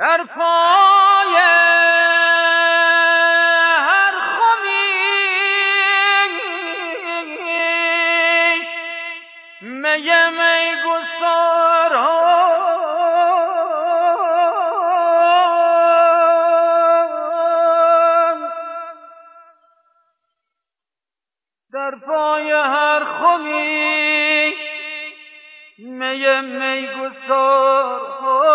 در پای هر خمی می گسار در پای هر خمی می گسار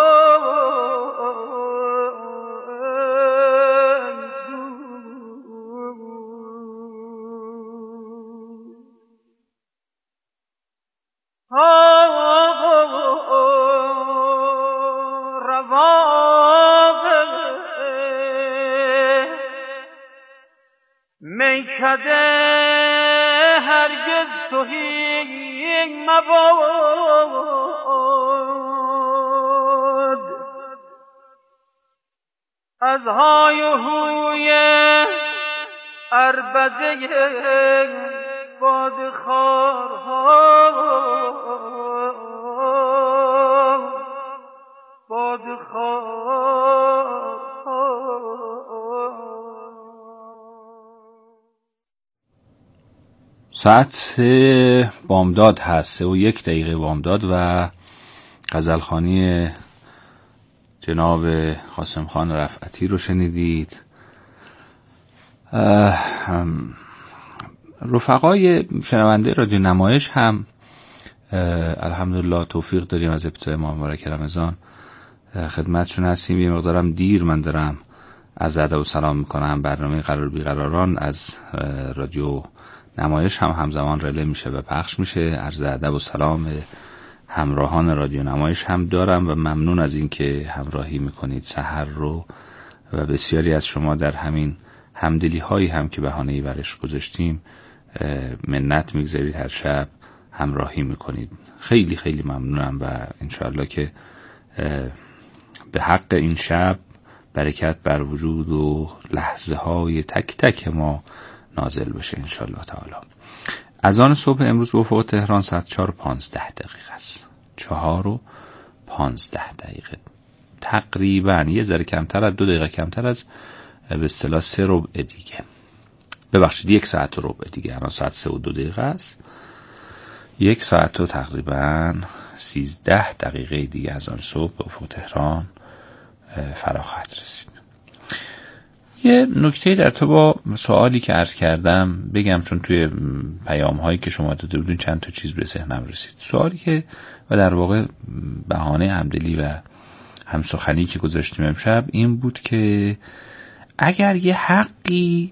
میکده هرگز تهی مباد از های و هوی عربده بادخوارها ساعت 3 بامداد هست، 3:01 بامداد و غزلخوانی جناب قاسم خان رفعتی رو شنیدید. رفقای شنونده رادیو نمایش هم الحمدلله توفیق داریم از ابتدای ماه مبارک رمضان خدمتشون هستیم. یه مقدارم دیر من دارم از ادب و سلام میکنم. برنامه قرار بیقراران از رادیو نمایش هم همزمان رله میشه و پخش میشه. عرض ادب و سلام همراهان رادیو نمایش هم دارم و ممنون از این که همراهی میکنید سحر رو و بسیاری از شما در همین همدلی هایی هم که بهانه‌ای برش گذاشتیم منت میگذارید، هر شب همراهی میکنید. خیلی خیلی ممنونم و انشاءالله که به حق این شب برکت بر وجود و لحظه های تک تک ما نازل بشه انشاءالله تعالی. اذان صبح امروز به افق تهران ساعت 4:15 است. 4:15 تقریبا یه ذره کمتر از 2 دقیقه کمتر از به اصطلاح 3 ربع دیگه، ببخشید 1 ساعت و ربع دیگه. الان ساعت 3:02 است. 1 ساعت و تقریبا 13 دقیقه دیگه از آن صبح به افق تهران فرا خواهد رسید. یه نکته در تو با سوالی که عرض کردم بگم، چون توی پیام هایی که شما داده بودین چند تا چیز به ذهنم رسید. سوالی که و در واقع بهانه همدلی و همسخنی که گذاشتیم امشب این بود که اگر یه حقی،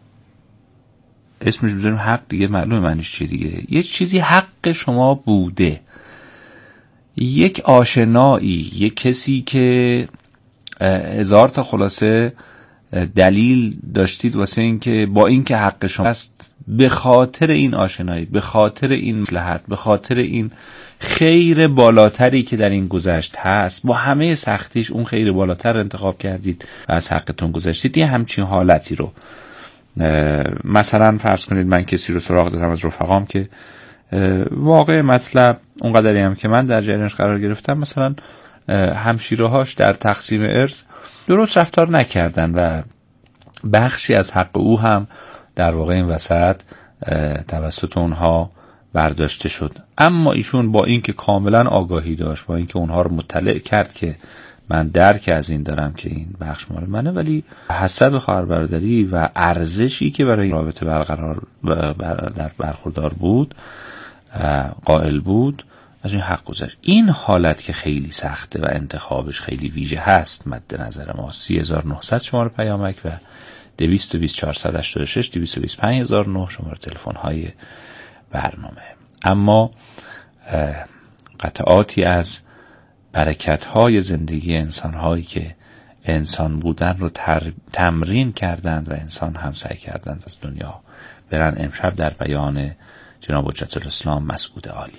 اسمش بذاریم حق دیگه معلومه معنیش چیه دیگه، یه چیزی حق شما بوده، یک آشنایی، یک کسی که 1000 تا خلاصه دلیل داشتید واسه این که با این که حق شما است، به خاطر این آشنایی، به خاطر این مصلحت، به خاطر این خیر بالاتری که در این گذشت هست، با همه سختیش اون خیر بالاتر انتخاب کردید و از حقتون گذشتید. یه همچین حالتی رو مثلا فرض کنید من کسی رو سراغ دادم از رفقام که واقع مطلب اونقدری هم که من در جریانش قرار گرفتم، مثلا همشیرهاش در تقسیم ارث درست رفتار نکردن و بخشی از حق او هم در واقع این وسط توسط اونها برداشته شد. اما ایشون با اینکه کاملا آگاهی داشت، با اینکه اونها رو مطلع کرد که من درک از این دارم که این بخش مال منه، ولی حسب خواهر برادری و ارزشی که برای رابطه برقرار در برخوردار بود قائل بود از این حق گذشت. این حالت که خیلی سخته و انتخابش خیلی ویژه هست مد نظر ما. 3900 شماره پیامک و 222 486 225009 شماره تلفن های برنامه. اما قطعاتی از برکت های زندگی انسان هایی که انسان بودن رو تمرین کردند و انسان هم سعی کردند از دنیا برن، امشب در بیان جناب حجت الاسلام مسعود عالی.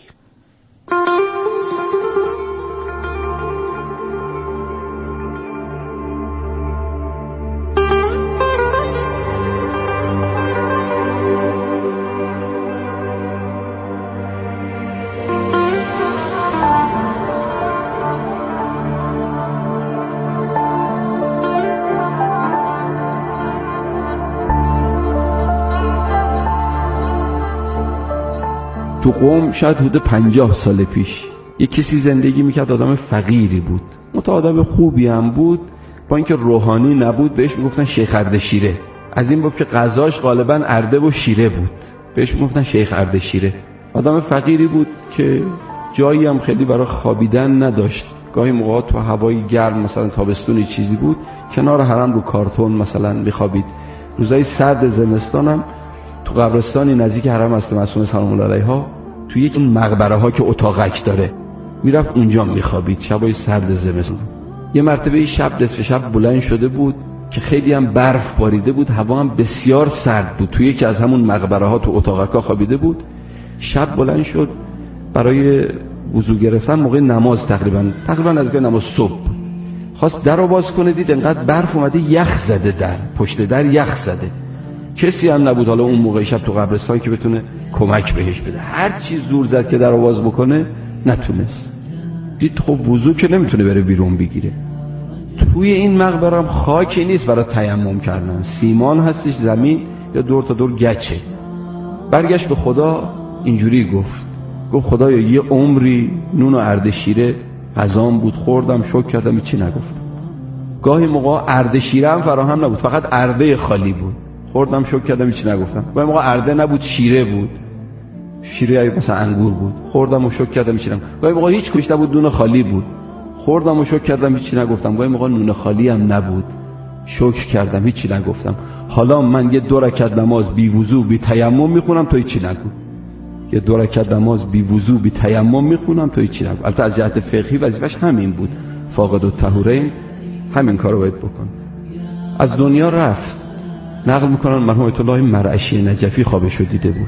تو قم شاید حدود 50 سال پیش یک کسی زندگی میکرد، آدم فقیری بود، آدم خوبی هم بود، با اینکه روحانی نبود بهش میگفتن شیخ اردشیره. از این باب که غذاش غالبا ارده و شیره بود بهش میگفتن شیخ اردشیره. آدم فقیری بود که جایی هم خیلی برای خوابیدن نداشت. گاهی موقع تو هوای گرم مثلا تابستونی چیزی بود کنار حرم رو کارتون مثلا میخوابید. روزای سرد زمستان هم تو قبرستانی نزدیک حرم هست معصومه سلام الله علیها، تو یک مقبره ها که اتاقک داره میرفت اونجا میخوابید شبای سرد زمستان. یه مرتبه شب نصف شب بلند شده بود که خیلی هم برف باریده بود، هوا هم بسیار سرد بود، توی یکی از همون مقبره ها تو اتاقکا خوابیده بود. شب بلند شد برای وضو گرفتن موقع نماز، تقریبا از نماز صبح خواست در رو باز کنه، دید انقدر برف اومده یخ زده، در پشت در یخ زده، کسی هم نبود حالا اون موقع شب تو قبرستان که بتونه کمک بهش بده. هر چی زور زد که در رو باز بکنه نتونست. دید خب وضو که نمیتونه بره بیرون بگیره. توی این مقبره هم خاکی نیست برای تیمم کردن، سیمان هستش زمین یا دور تا دور گچه. برگشت به خدا اینجوری گفت خدایا یه عمری نون و اردشیره غذام بود، خوردم شکر کردم هیچی نگفتم. گاهی موقع اردشیره هم فراهم نبود، فقط ارده خالی بود، خوردم شکر کردم هیچی نگفتم. گاهی موقع ارده نبود، شیره بود، شیره مثلا انگور بود، خوردم و شکر کردم هیچی نگفتم. گاهی موقع هیچ کدومش نبود، نون خالی بود، خوردم و شکر کردم هیچی نگفتم. گاهی موقع نون خالی هم نبود، شکر کردم هیچی نگفتم. حالا من یه 2 رکعت نماز بی وضو بی تیمم میخونم تو هیچی نگو. یه 2 رکعت نماز بی وضو بی تیمم میخونم تو هیچی نگو. البته از جهت فقهی وظیفش همین بود، فاقد الطهورین همین کارو باید بکن. از دنیا رفت. نقل میکنن مرحوم آیت الله مرعشی نجفی خوابشو دیده بود،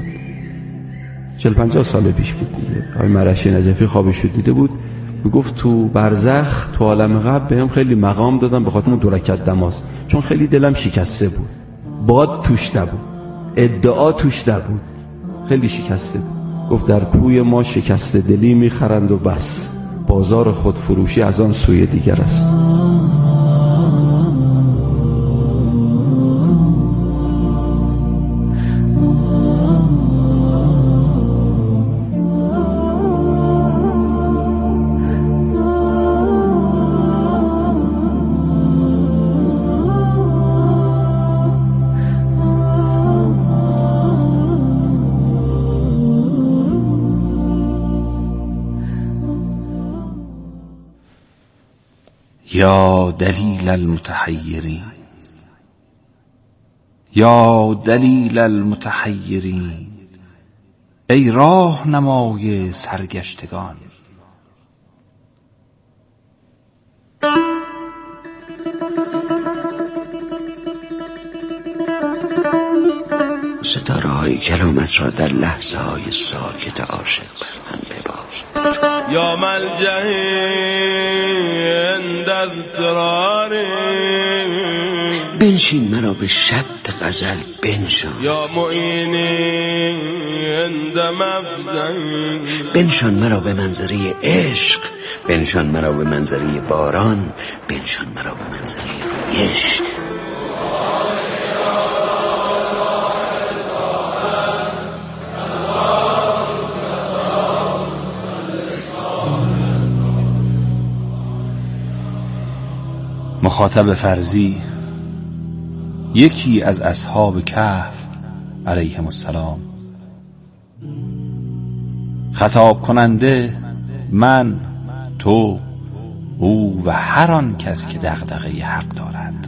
40-50 سال پیش بود دیگه. آقای مرعشی نجفی خوابشو دیده بود، میگفت تو برزخ تو عالم قبر بهم خیلی مقام دادن به خاطر اون 2 رکعت نماز، چون خیلی دلم شکسته بود، باد توش نبود، ادعا توش نبود، خیلی شکسته بود. گفت در کوی ما شکسته دلی میخرند و بس، بازار خودفروشی از آن سوی دیگر است. یا دلیل المتحیرین، یا دلیل المتحیرین، ای راهنمای سرگشتگان. ستاره های کلامت را در لحظه های ساکت عاشق هم ببار. یا ملجهی عند اضطراری، بنشین مرا به شط غزل بنشان. یا معینی عند مفزعی، بنشان مرا به منظره عشق، بنشان مرا به منظره باران، بنشان مرا به منظره رویش. مخاطب فرضی، یکی از اصحاب کهف علیهم السلام. خطاب کننده من، تو، او و هر آن کس که دغدغه حق دارد.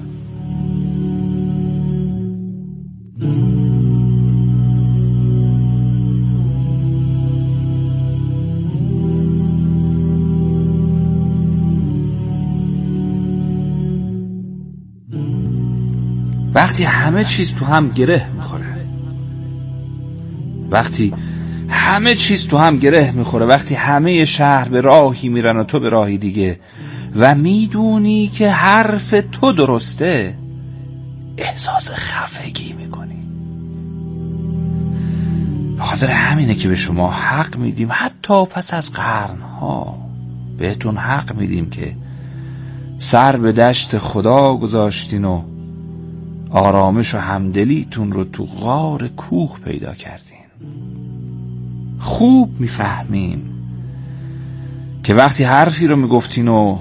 وقتی همه چیز تو هم گره میخوره، وقتی همه چیز تو هم گره میخوره، وقتی همه شهر به راهی میرن و تو به راهی دیگه و میدونی که حرف تو درسته، احساس خفگی میکنی. به خاطر همینه که به شما حق میدیم، حتی پس از قرنها بهتون حق میدیم که سر به دشت خدا گذاشتین و آرامش و همدلیتون رو تو غار کوه پیدا کردین. خوب میفهمیم که وقتی حرفی رو میگفتین و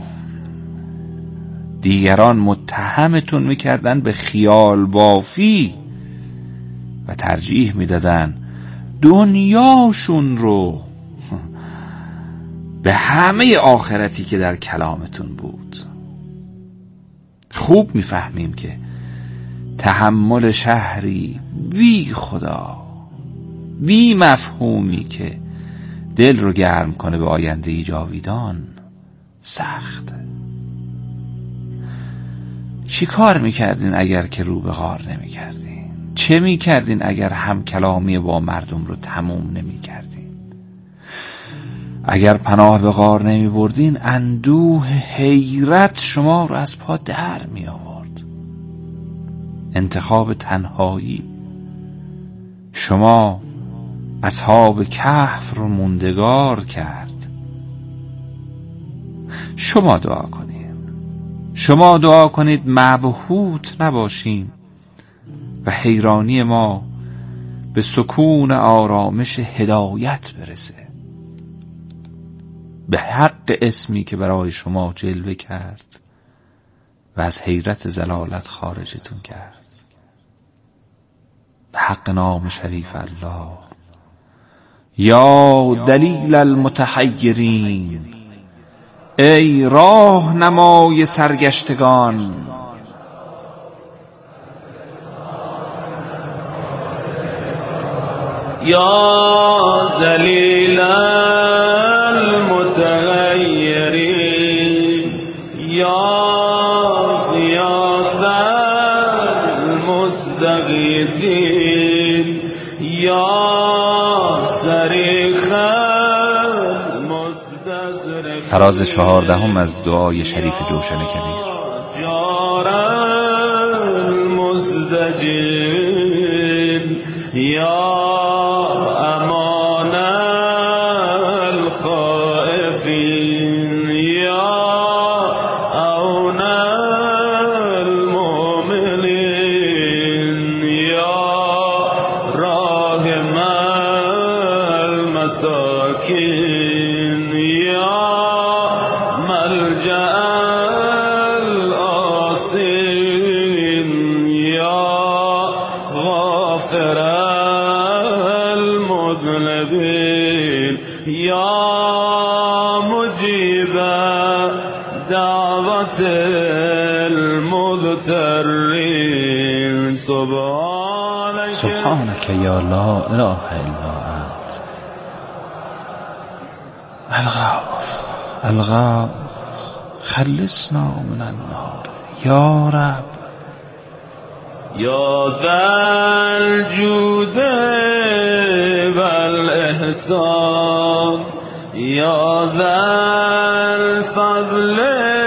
دیگران متهمتون میکردن به خیال بافی و ترجیح میدادن دنیاشون رو به همه آخرتی که در کلامتون بود، خوب میفهمیم که تحمل شهری بی خدا، بی مفهومی که دل رو گرم کنه به آینده جاویدان سخت. چی کار میکردین اگر که رو به غار نمیکردین؟ چه میکردین اگر هم کلامی با مردم رو تموم نمیکردین؟ اگر پناه به غار نمیبردین اندوه حیرت شما رو از پا در می آورد. انتخاب تنهایی شما اصحاب کهف رو موندگار کرد. شما دعا کنید مبهوت نباشیم و حیرانی ما به سکون آرامش هدایت برسه، به حق اسمی که برای شما جلوه کرد و از حیرت ضلالت خارجتون کرد، به حق نام شریف الله. یا دلیل المتحیرین، ای راهنمای سرگشتگان، یا دلیل المتغیرین، یا غیاث المستغیثین، یا صریخ المستصرخین. فراز 14 از دعای شریف جوشن کبیر. جار المزدجین، یا امان الخائفین، یا عون المؤمنین، یا راحم المساکین، یا ملجأ الآسین، یا غافر المذنبین، یا مجیب دعوت المضطرین. سبحانك یا لا اله الا انت الغوث خلصنا من النار یا رب. یا ذا الجود والاحسان، یا ذا الفضل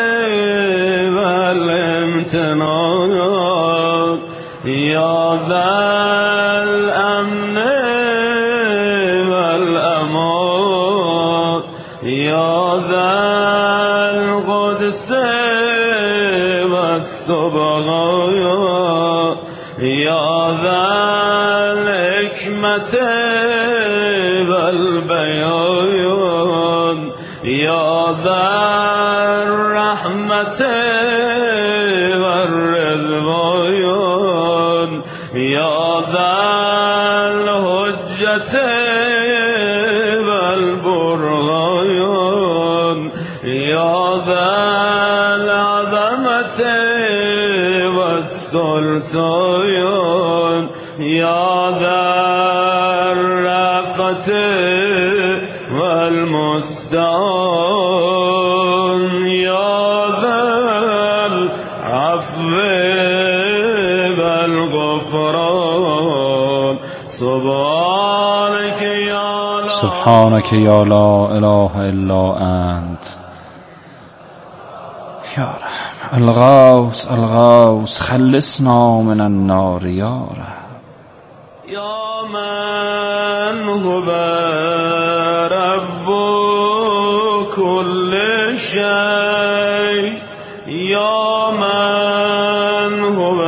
والامتنان، یا ذا الامن والامان، یا ذا القدس والسبغان، یا ذا الحکمت والبیان، یا ذا الرحمت والرضوان، یا ذا الحجت والبرهان، یا ذا العظمت والسلطان، یا ذا الرأفت والمستعان، یا ذا العفو والغفران. سبحانك یا لا اله الا انت یا رب. الغوث خلصنا من النار یا رب. یا من هو رب كل شيء، یا من هو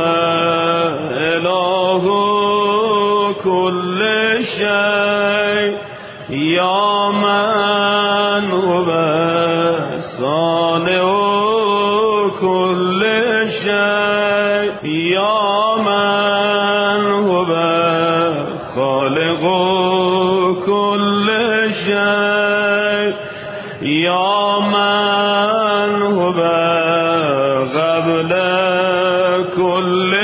اله كل شيء، صانع كل شيء يا من هو خالق كل شيء يا من هو قبل كل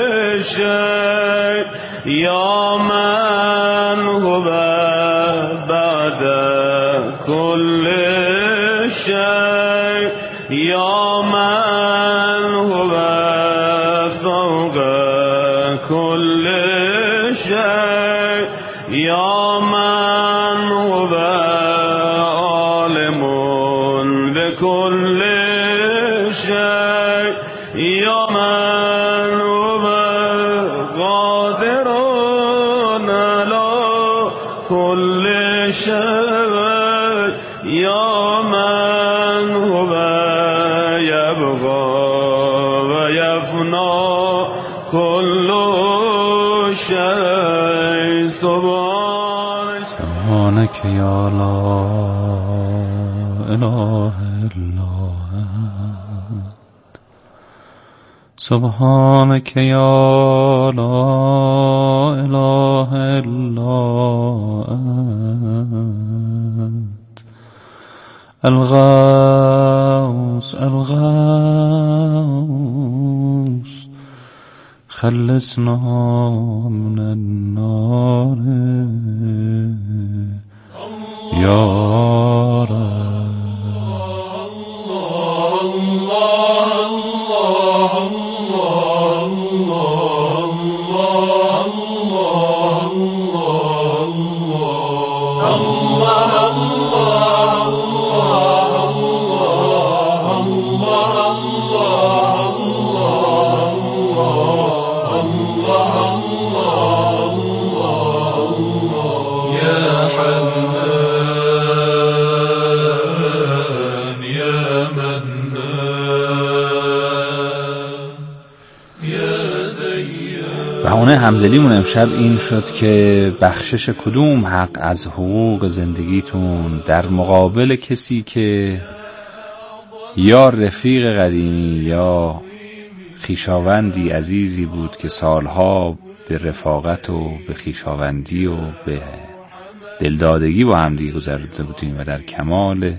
شيء يا من هو بعد كل شيء يا من هو فوق كل شيء يا من هو عالم بكل شيء يا من هو قادر على كل شيء يا من هو يبقى ويفنى كل شيء سبحانك يا لا إله إلا أنت سبحانك يا لا إله إلا أنت الغوث الغوث خلصنا من النار يا رب بهونه همدلیمون امشب این شد که بخشش کدوم حق از حقوق زندگیتون در مقابل کسی که یا رفیق قدیمی یا خویشاوندی عزیزی بود که سالها به رفاقت و به خویشاوندی و به دلدادگی با هم دیگه گذرده بودیم و در کمال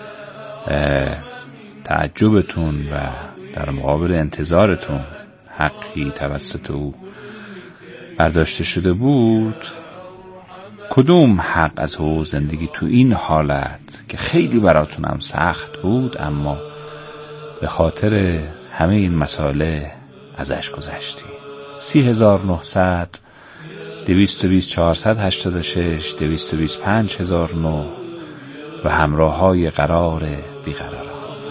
تعجبتون و در مقابل انتظارتون حقی توسط او برداشته شده بود، کدوم حق از حقوق زندگی تو این حالت که خیلی براتون هم سخت بود اما به خاطر همه این مسائل ازش گذشتی؟ 30900 220 486 225 1009 و همراه های قرار بیقرار.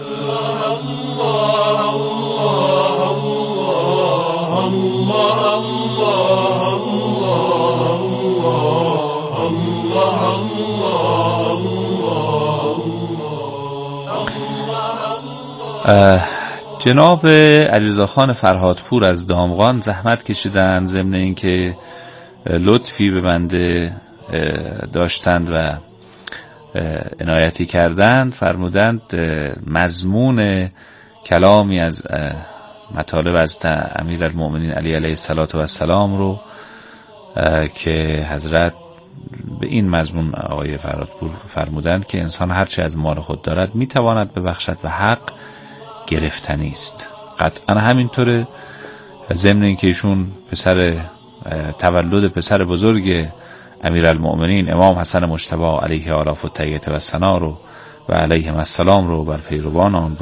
جناب علیرضا خان فرهادپور از دامغان زحمت کشیدند، ضمن اینکه لطفی به بنده داشتند و عنایتی کردند، فرمودند مضمون کلامی از مطالب از امیرالمؤمنین علی علیه السلام رو که حضرت به این مضمون آقای فرهادپور فرمودند که انسان هرچه از مال خود دارد میتواند ببخشد و حق گرفتنی است. قطعا همینطوره. ضمن اینکه ایشون پسر تولد پسر بزرگ امیرالمؤمنین امام حسن مجتبی علیه آلاف الطیبه و الثنا رو و علیهم السلام رو بر پیروان آن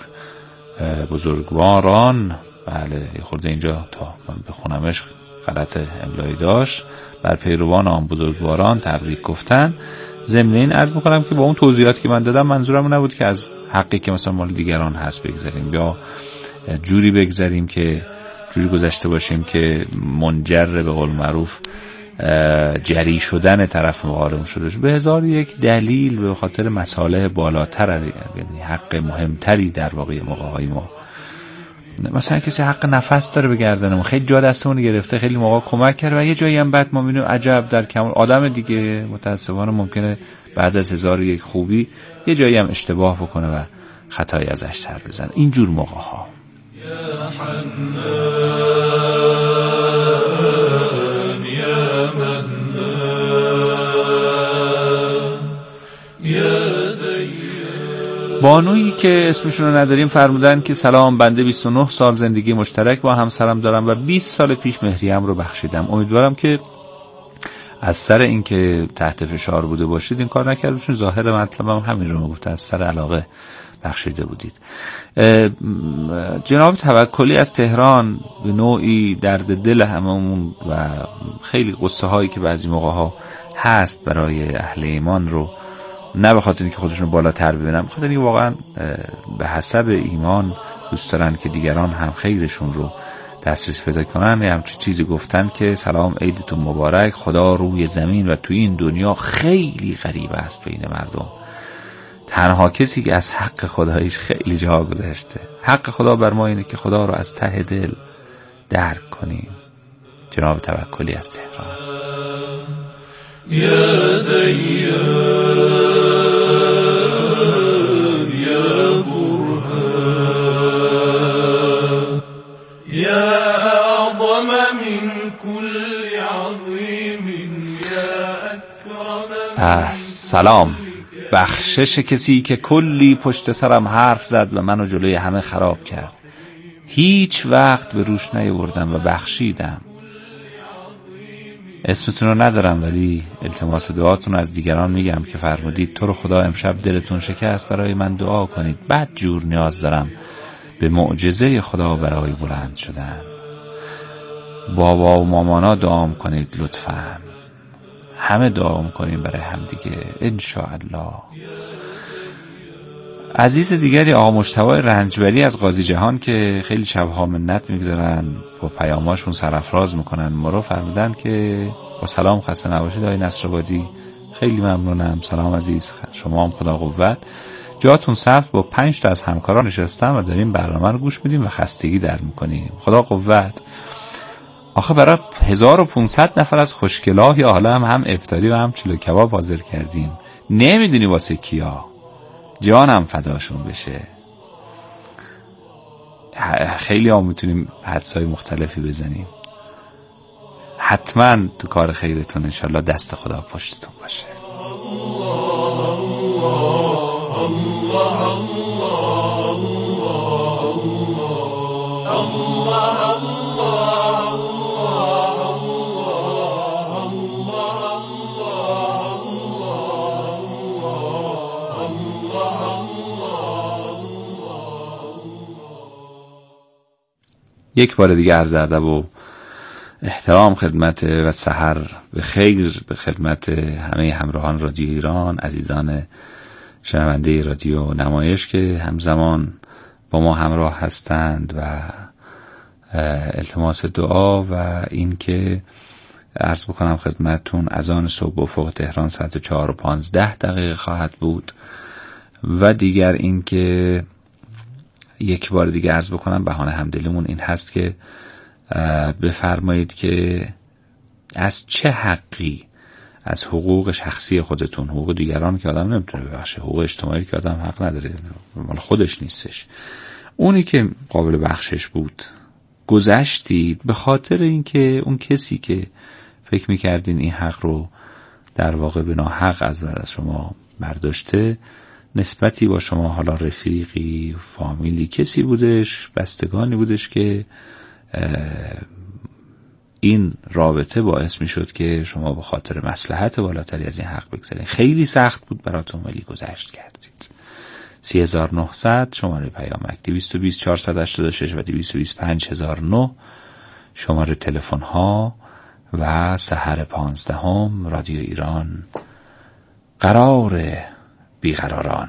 بزرگواران، بله خورده اینجا تا بخونمش غلط املایی داشت، بر پیروان آن بزرگواران تبریک گفتن. ضمن این عرض میکنم که با اون توضیحاتی که من دادم منظورم نبود که از حقی که مثلا مال دیگران هست بگذاریم یا جوری بگذاریم که جوری گذشته باشیم که منجر به قول معروف جری شدن طرف مقابل شده باشه. به هزار یک دلیل به خاطر مصالح بالاتر، یعنی حق مهمتری در واقع موقع‌های ما. مثلا کسی حق نفس داره به گردنمون، خیلی جا دستمون گرفته، خیلی موقع کمک کرده و یه جایی هم بعد ما میبینیم عجب در کمال آدم دیگه متاسفانه ممکنه بعد از هزار یک خوبی یه جایی هم اشتباه بکنه و خطایی ازش سر بزن. اینجور موقع ها یا حنان یا منان یا بانویی که اسمشون رو نداریم فرمودن که سلام، بنده 29 سال زندگی مشترک با همسرم دارم و 20 سال پیش مهریم رو بخشیدم. امیدوارم که از سر این که تحت فشار بوده باشید این کار نکرده، چون ظاهر مطلبم همین رو میگفته، از سر علاقه بخشیده بودید. جناب توکلی از تهران به نوعی درد دل هممون و خیلی قصه هایی که بعضی موقع ها هست برای اهل ایمان رو، نه به خاطر اینکه خودشون بالاتر ببینن، به خاطر اینکه واقعا به حسب ایمان دوست دارن که دیگران هم خیرشون رو دسترسی پیدا کنن، همچین چیزی گفتن که سلام عیدتون مبارک، خدا روی زمین و توی این دنیا خیلی غریب است بین مردم، تنها کسی که از حق خدایش خیلی جا گذشته. حق خدا بر ما اینه که خدا رو از ته دل درک کنیم. جناب توکلی از تهران. یا دیان یا برهان یا اعظم من كل عظیم یا اکرم. سلام، بخشش کسی که کلی پشت سرم حرف زد و منو جلوی همه خراب کرد. هیچ وقت به روش نیاوردم و بخشیدم. اسمتون رو ندارم ولی التماس دعاتون از دیگران میگم که فرمودید تو رو خدا امشب دلتون شکست برای من دعا کنید. بد جور نیاز دارم به معجزه خدا برای بلند شدن. بابا و مامانا دعا کنید لطفاً. همه دعا کنیم برای هم دیگه انشاءالله. عزیز دیگری آقا مجتبی رنجبری از قاضی جهان که خیلی شبها منت میگذارن با پیاماشون سرافراز میکنن، ما رو فرمودن که با سلام خسته نباشید آقای نصرآبادی. خیلی ممنونم. سلام عزیز، شما هم خدا قوت. جاتون صف، با 5 تا از همکاران نشستم و داریم برنامه رو گوش میدیم و خستگی در میکنیم. خدا قوت. آخه برای 1500 نفر از خوشگلاه یا حالا هم افطاری و هم چلو کباب حاضر کردیم. نمیدونی واسه کیا؟ جانم فداشون بشه. خیلی هم میتونیم حدسای مختلفی بزنیم. حتما تو کار خیرتون انشالله دست خدا پشتتون باشه. یک بار دیگه عرض ادب و احترام خدمت و سحر به خیر به خدمت همه همراهان رادیو ایران، عزیزان شنونده رادیو نمایش که همزمان با ما همراه هستند و التماس دعا و این که عرض بکنم خدمتون اذان صبح افق تهران ساعت 4:15 خواهد بود و دیگر این که یک بار دیگه عرض بکنم بهانه همدلیمون این هست که بفرمایید که از چه حقی از حقوق شخصی خودتون، حقوق دیگران که آدم نمیتونه ببخشه، حقوق اجتماعی که آدم حق نداره، مال خودش نیستش، اونی که قابل بخشش بود گذشتید به خاطر اینکه اون کسی که فکر میکردین این حق رو در واقع به ناحق از شما برداشته نسبتی با شما، حالا رفیقی، فامیلی، کسی بودش، بستگانی بودش که این رابطه باعث می شد که شما به خاطر مصلحت بالاتری از این حق بگذارید. خیلی سخت بود براتون ولی گذشت کردید. 3900 شماره پیامک 220 486 و 225 1009 شماره تلفن ها و سحر 15 رادیو ایران قرار بیقراران.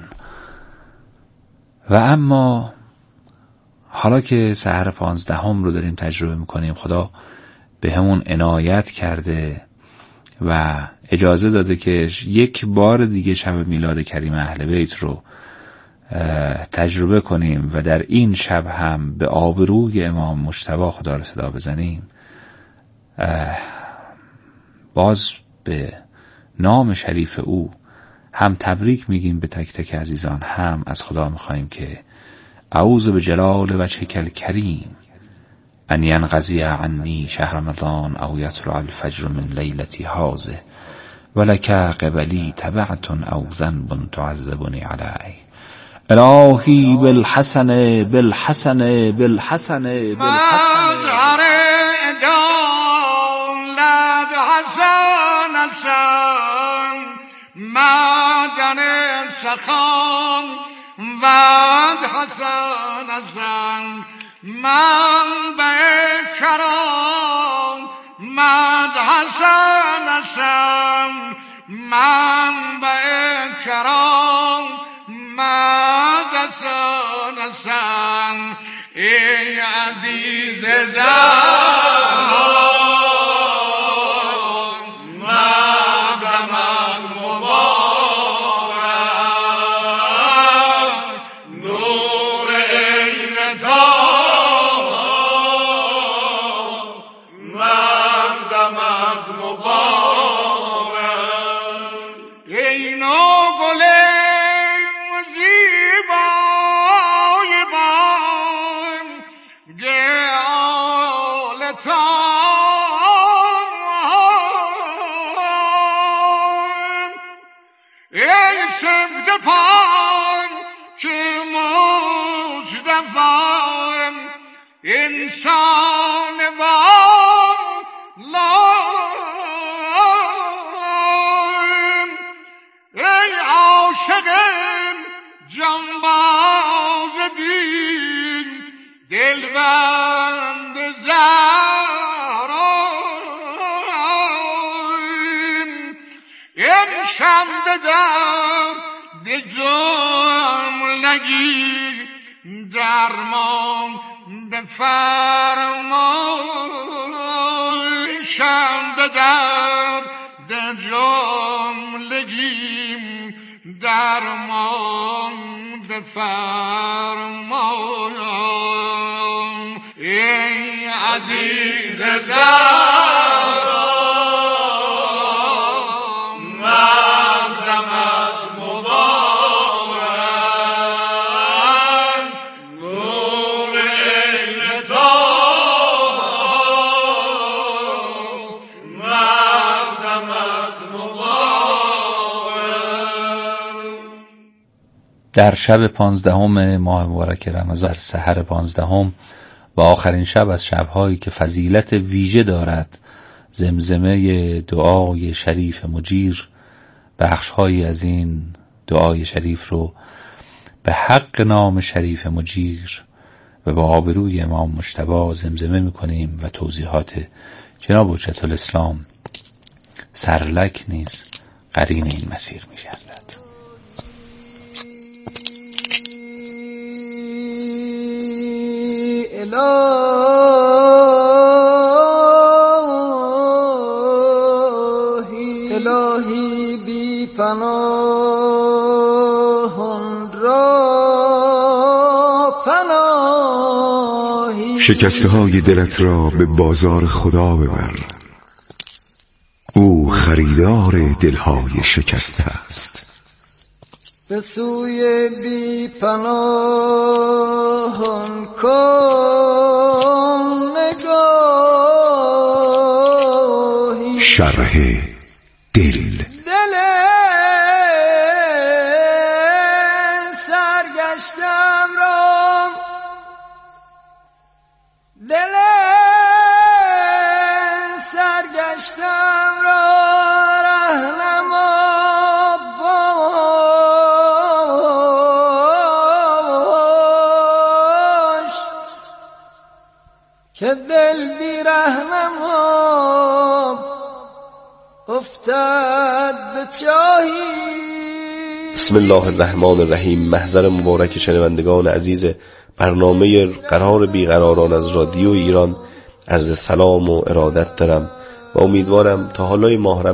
و اما حالا که سحر 15 رو داریم تجربه میکنیم، خدا به همون عنایت کرده و اجازه داده که یک بار دیگه شب میلاد کریم اهل بیت رو تجربه کنیم و در این شب هم به آبروی امام مجتبی خدا رو صدا بزنیم. باز به نام شریف او هم تبریک میگیم به تک تک عزیزان، هم از خدا میخوایم که اعوذ بجلال وجهک الکریم ان ینقضی عنی شهر رمضان او یطلع الفجر من لیلتی هذه ولک قبلی تبعة او ذنب تعذبنی علیه. الهی بالحسن بالحسن بالحسن بالحسن مدن سخان ود حسن زن من به کرام مد حسن زن من به کرام مد حسن زن ای عزیز زن انسان والله ای عاشقم جنباز دین دلبند زهرایم امشب بدم به جملگی درمان بفرمای شم بدر در جملگیم درمان بفرمای ای عزیز زهرا مقدمت مبارک نور عین مقدمت مبارک. در شب 15 ماه مبارک رمضان، سحر 15 و آخرین شب از شب‌هایی که فضیلت ویژه دارد، زمزمه دعای شریف مجیر، بخش‌هایی از این دعای شریف رو به حق نام شریف مجیر و با آبروی امام مجتبی زمزمه می‌کنیم و توضیحات جناب حجت الاسلام سرلک نیز قرین این مسیر می‌گردد. الهی بی پناهان را پناهی، شکسته های دلت را به بازار خدا ببر، او خریدار دلهای شکسته است. به سوی بی پناهان کن نگاهی، شرح دل سرگشتم را دل سرگشتم را رهنما باش که دل بی رهنما افتد به چاهی. بسم الله الرحمن الرحیم. محضر مبارک شنوندگان عزیز برنامه قرار بیقراران از رادیو ایران، عرض سلام و ارادت دارم و امیدوارم تا حالای ماه